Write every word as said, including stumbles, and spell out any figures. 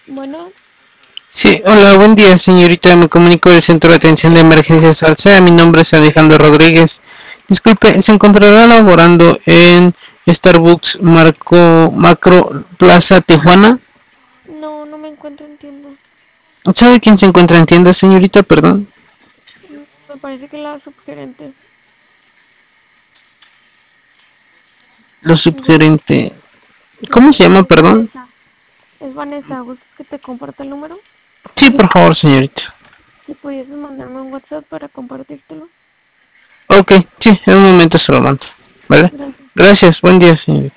Bueno, Sí, hola, buen día, señorita. Me comunico del Centro de Atención de Emergencias Alsea. Mi nombre es Alejandro Rodríguez. Disculpe, ¿se encontrará laborando en Starbucks Marco Macro Plaza Tijuana? no, no me encuentro en tienda. ¿Sabe quién se encuentra en tienda, señorita? Perdón. Mm, Me parece que la subgerente. Lo Igual, subgerente. ¿Cómo se sí, llama, es perdón? Vanessa. Es Vanessa, ¿gustas que te comparta el número? Sí, por favor, señorita. Si pudieses mandarme un WhatsApp para compartírtelo. Ok, sí, en un momento se lo mando. ¿Vale? Gracias. Gracias, buen día, señorita.